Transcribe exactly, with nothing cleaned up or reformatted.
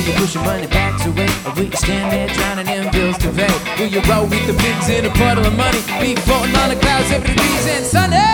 you push your money back away? Or will you stand there drowning in bills to pay? Will you roll with the pigs in a puddle of money? Be floating on the clouds every degrees and Sunday?